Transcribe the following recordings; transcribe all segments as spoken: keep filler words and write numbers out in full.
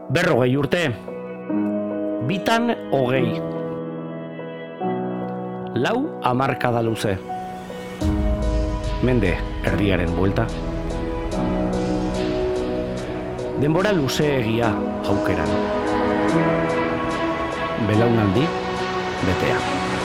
Berrogei urte, bitan hogei, lau hamarkada luze, mende erdiaren buelta, denbora luzeegia aukeran, belaunaldi betea.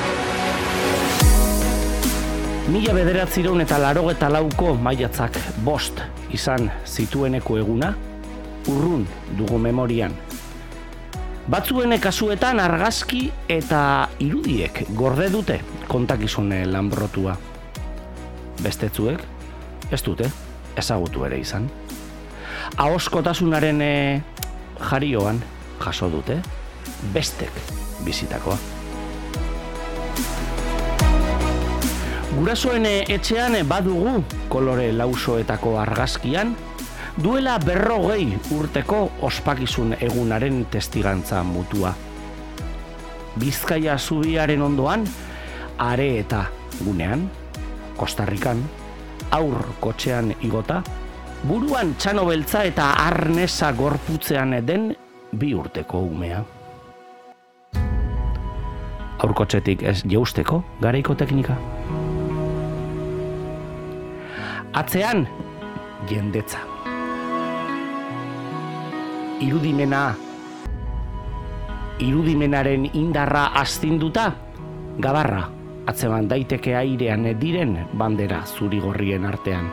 Mila bederatziehun eta laurogeita lauko maiatzak bost izan zitueneko eguna, urrun dugu memorian. Batzuen kasuetan argazki eta irudiek gorde dute kontakizune lanbrotua. Bestetzuek ez dute ezagutu ere izan. Ahoskotasunaren e, jarioan jaso dute bestek bizitakoa. Gurasoen etxean badugu kolore lausoetako argazkian, duela berrogei urteko ospakizun egunaren testigantza mutua. Bizkaia zubiaren ondoan, are eta gunean, Kostarrikan, aur kotxean igota, buruan txano beltza eta arnesa gorputzean den bi urteko umea. Aurkotxetik ez jausteko garaiko teknika. Atzean, jendetza. Irudimena, irudimenaren indarra astinduta, gabarra, atzeman daiteke airean diren bandera zuri-gorrien artean.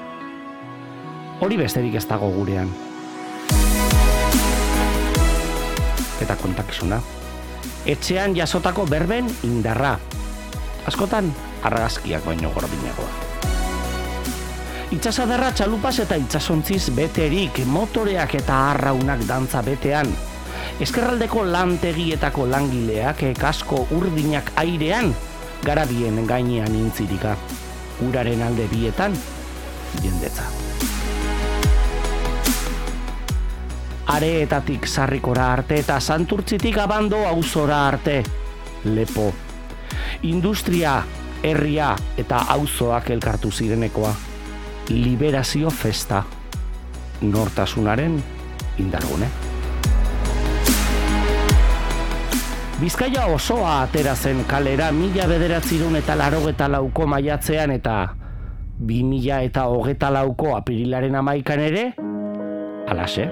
Hori besterik ez dago gurean. Eta kontakizuna. Etxean jasotako berben indarra. Askotan, argazkiak baino gordinagoa. Itxasadarra txalupaz eta itxasontziz beterik, motoreak eta arraunak dantza betean. Eskerraldeko lantegietako langileak kasko urdinak airean, garabien gainean intzirika. Uraren alde bietan, jendetza. Areetatik sarrikora arte eta santurtzitik abando auzora arte. Lepo. Industria, herria eta auzoak elkartu zirenekoa. Liberazio festa, nortasunaren indargune. Bizkaia osoa atera zen kalera mila bederatziehun eta laurogeita lauko maiatzean eta bi mila eta hogeita lauko apirilaren hamaikan ere, halaxe.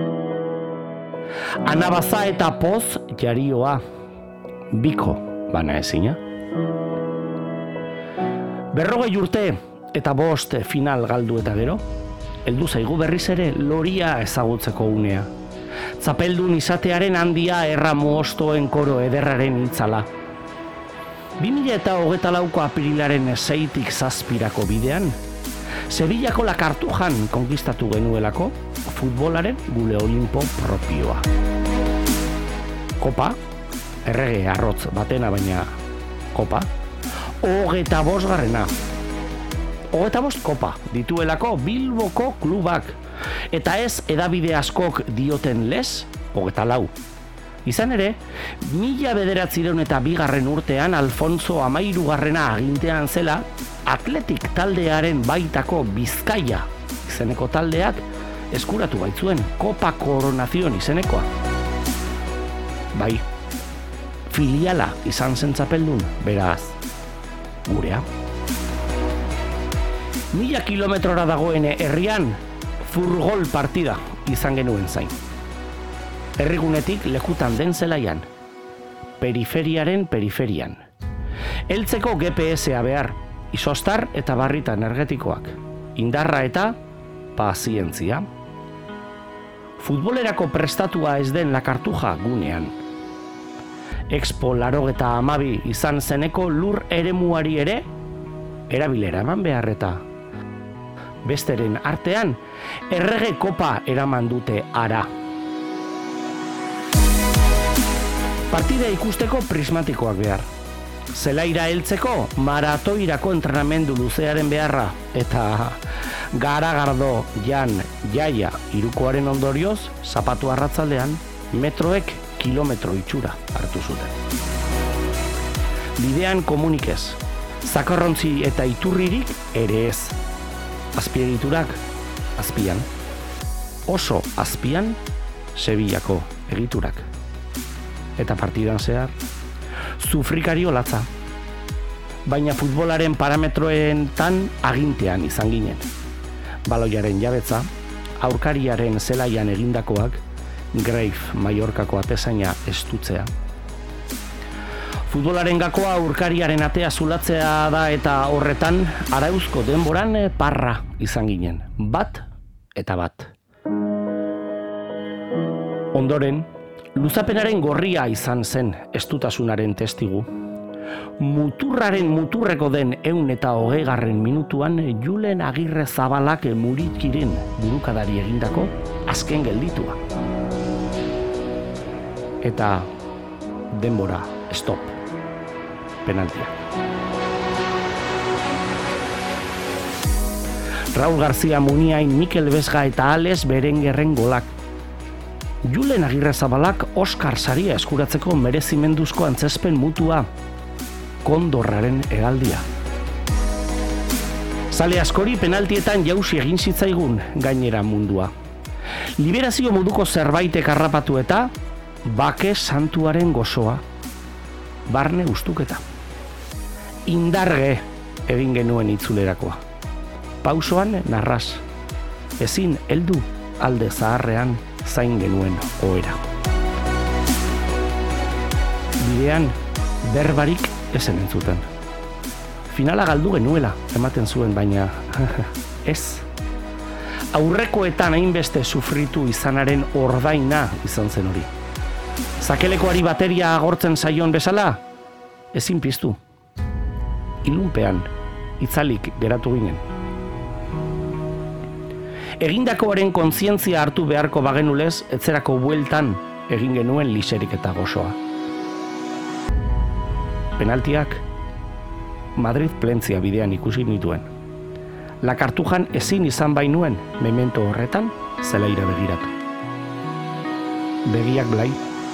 Anabaza eta poz jarioa, biko bana ezina. Berrogei urte, eta bost final galdu eta gero, heldu zaigu berriz ere loria ezagutzeko unea. Tzapeldun izatearen handia erramu ostoen koro ederraren itzala. bi mila eta hogeita lauko apirilaren seitik zazpirako bidean, Sevillako La Cartujan konkistatu genuelako futbolaren gule olimpo propioa. Kopa, errege arrotz batena baina kopa, hogeita bosgarrena. Hogeita bost kopa dituelako Bilboko klubak, eta ez edabide askok dioten lez, hogeita lau. Izan ere, mila bederatziehun eta bigarren urtean Alfonso Hamairugarrena agintean zela, Atletik taldearen baitako Bizkaia izeneko taldeak eskuratu baitzuen Kopa Koronazion izenekoa. Bai, filiala izan zen txapeldun, beraz, gurea. Mila kilometrora dagoen herrian, furgol partida izan genuen zain. Herrigunetik lekutan den zelaian, periferiaren periferian. Heltzeko G P S-a behar, izostar eta barrita energetikoak, indarra eta pazientzia. Futbolerako prestatua ez den La Cartuja gunean. Expo laurogeita hamabi izan zeneko lur eremuari ere, erabilera eman behar eta besteren artean, errege kopa eraman dute ara. Partida ikusteko prismatikoak behar. Zelaira heltzeko maratoirako entrenamendu luzearen beharra eta garagardo jan jaia hirukoaren ondorioz zapatu arratzaldean metroek kilometro itxura hartu zuten. Bidean komunikez, zakarrontzi eta iturririk ere ez. Azpiegiturak azpian, oso azpian Sevillako egiturak. Eta partidan zehar, zufrikario latza. Baina futbolaren parametroetan agintean izan ginen. Baloiaren jabetza, aurkariaren zelaian egindakoak, Grave Mallorcako atezaina estutzea. Futbolaren gakoa aurkariaren atea zulatzea da eta horretan Arauzko denboran parra izan ginen. Bat eta bat. Ondoren, luzapenaren gorria izan zen estutasunaren testigu. Muturraren muturreko den ehun eta hogeigarren minutuan Julen Agirre Zabalak Murikiren burukadari egindako azken gelditua. Eta denbora, stop, penaltia. Raúl García Muniain, Mikel Vesga eta Alex Berengerren golak. Julen Agirre Zabalak Oskar saria eskuratzeko merezimenduzko antzespen mutua. Kondorraren hegaldia. Zale askori penaltietan jausi egin zitzaigun gainera mundua. Liberazio moduko zerbaitek harrapatu eta bake santuaren gozoa. Barne ustuketa. Indarge egin genuen itzulerakoa. Pausoan narraz. Ezin heldu alde zaharrean zain genuen ohera. Bidean berbarik esen entzuten. Finala galdu genuela ematen zuen, baina ez. Aurrekoetan hainbeste sufritu izanaren ordaina izan zen hori. Zakelekoari bateria agortzen zaion bezala, ezin piztu. Ilunpean, itzalik geratu ginen. Egindakoaren kontzientzia hartu beharko bagenulez, etzerako bueltan egin genuen liserik eta gozoa. Penaltiak Madrid Plentzia bidean ikusi nituen. La Cartujan ezin izan bainuen memento horretan zelaira begiratu. Begiak blai.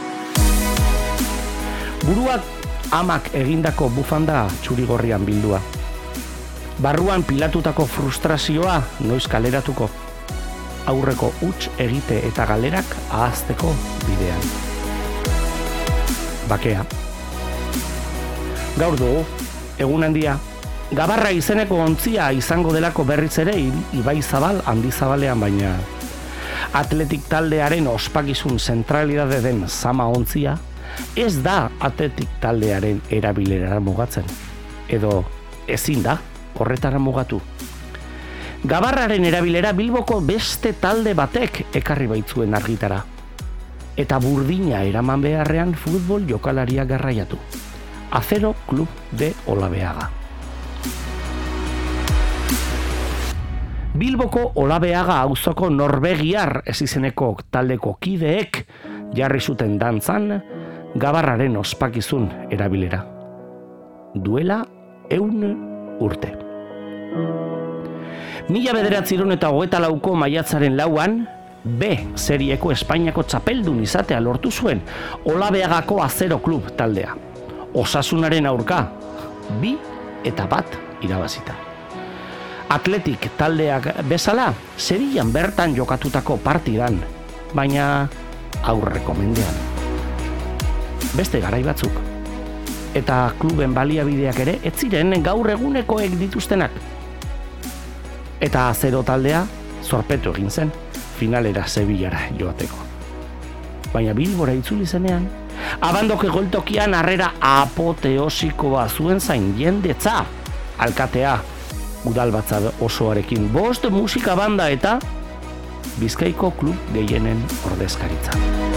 Buruak amak egindako bufanda txurigorrian bildua. Barruan pilatutako frustrazioa noiz kaleratuko. Aurreko huts egite eta galerak ahazteko bidean. Bakea. Gaur dugu, egun handia, Gabarra izeneko ontzia izango delako berriz ere Ibai Zabal handi zabalean, baina Atletik taldearen ospakizun zentralidade den zama ontzia ez da Atletik taldearen erabilerara mugatzen. Edo ezin da horretara mugatu. Gabarraren erabilera Bilboko beste talde batek ekarri baitzuen argitara. Eta burdina eraman beharrean futbol jokalaria garraiatu. Acero Club de Olabeaga. Bilboko Olabeaga auzoko norbegiar ez izeneko taldeko kideek jarri zuten dantzan Gabarraren ospakizun erabilera. Duela ehun urte. Mila bederatziehun eta hogeita lauko maiatzaren lauan, B serieko Espainiako txapeldun izatea lortu zuen Olabeagako Acero Club taldea. Osasunaren aurka, bi eta bat irabazita. Atletik taldeak bezala, Sevillan bertan jokatutako partidan, baina aurreko mendean. Beste garai batzuk. Eta kluben baliabideak ere ez ziren gaur egunekoek dituztenak. Eta Acero taldea zorpetu egin zen, finalera Sevillara joateko. Baina Bilbora itzuli zenean, Abandoke goltokian harrera apoteosikoa zuen zain jendetza, alkatea, udalbatza osoarekin, bost musika banda eta Bizkaiko klub gehienen ordezkaritza.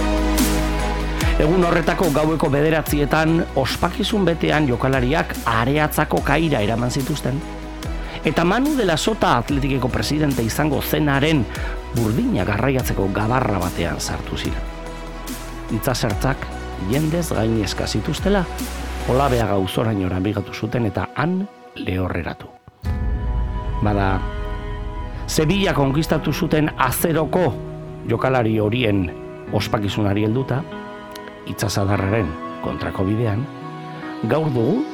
Egun horretako gaueko bederatzietan ospakizun betean jokalariak areatzako kaira eraman zituzten. Eta Manu de la Sota Atletikeko presidente izango zenaren burdina garraiatzeko gabarra batean sartu ziren. Itzasertzak jendez gainezka zituztela, Olabeaga auzorainora bigatu zuten eta han lehorreratu. Bada, Sevilla konkistatu zuten Azeroko jokalari horien ospakizunari helduta, itzasadarraren kontrako bidean, gaur dugu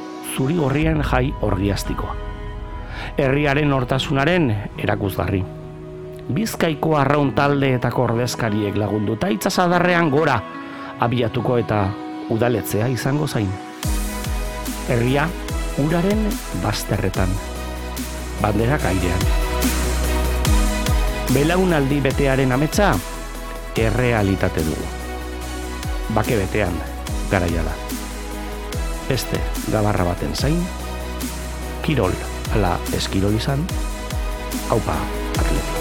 zuri-gorrien jai orgiastikoa. Herriaren hortasunaren erakuzgarri. Bizkaiko arraun taldeetako ordezkariek lagunduta itsasadarrean gora abiatuko eta udaletzea izango zain. Herria uraren bazterretan, banderak airean. Belaunaldi betearen ametsa errealitate dugu. Bake betean garaia da. Beste gabarra baten zain, kirol ala eskirol izan, aupa atleti.